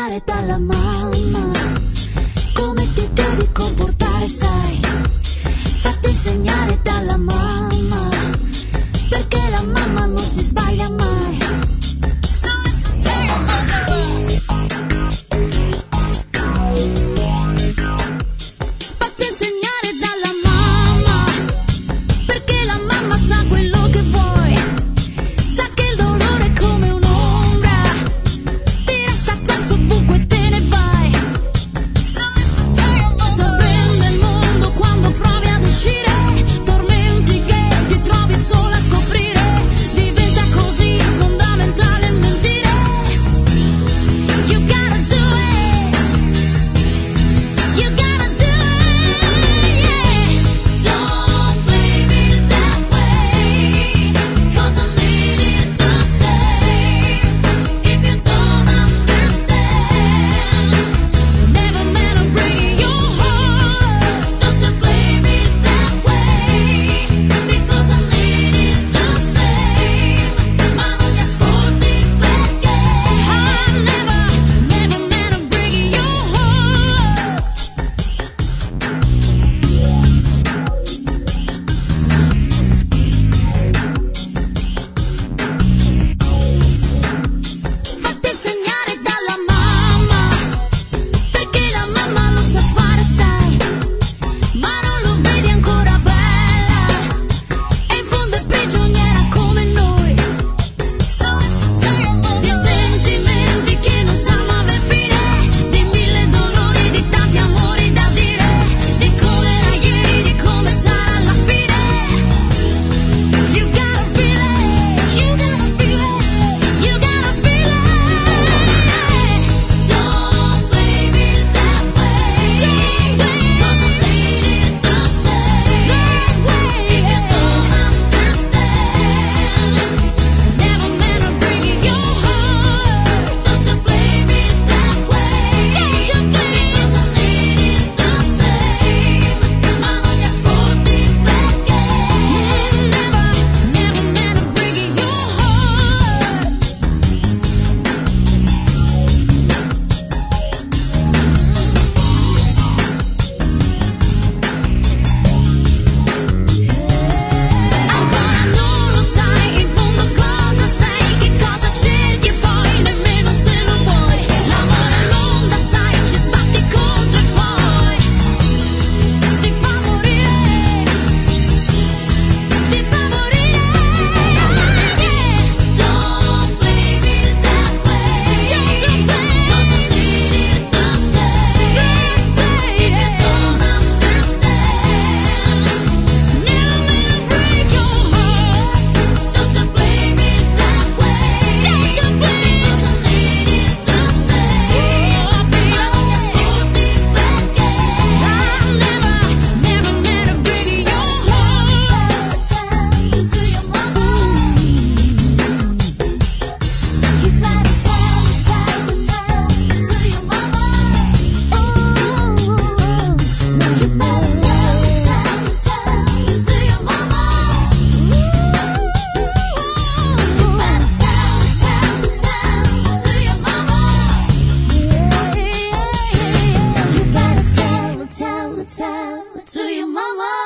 insegnare dalla mamma come ti devi comportare, sai. Fatti insegnare dalla mamma, perché la mamma non si sbaglia mai. Fatti insegnare dalla mamma, perché la mamma sa quello che vuoi. Sa che il dolore è come un'ombra, ti resta addosso ovunque te ne vai. Sorprende il mondo quando provi ad uscire, tormenti che ti trovi sola a scoprire. Diventa così fondamentale mentire. You gotta do it, you gotta do it, yeah. Don't leave it that way, 'cause I need it the same. If you don't understand, never meant to break your heart. Don't you blame it that way, because I need it the same. Ma non mi ascolti perché I never meant to break your heart. Fatti insegnare dalla mamma, perché la mamma lo sa fare, sai. Ma non lo vedi ancora bella, e in fondo è prigioniera come noi. Di sentimenti che non sanno aver fine, di mille dolori, di tanti amori da dire, di come era ieri, di come sarà alla fine. You gotta feel it, you gotta feel it, you gotta feel it. Don't blame it that way, 'cause I need it the same. If you don't understand, never meant to break your heart. Don't you blame it that way, don't you blame, 'cause I need it the same. Ma non mi ascolti perché never meant to break your heart. Ancora non lo sai, in fondo cosa sei, che cosa cerchi e poi nemmeno se lo vuoi. La mano all'onda, sai, ci sbatti contro e poi ti fa morire, ti fa morire, yeah. Don't blame it that way, don't you blame, 'cause I need it the same. If you don't understand, never meant to break your heart. Don't you blame it that way, don't you blame, 'cause I need it the same. Ma non mi ascolti perché I never meant to break your heart. To your mama, you better tell to your mama. You better tell to your mama. You better tell to your mama. You better tell to your mama.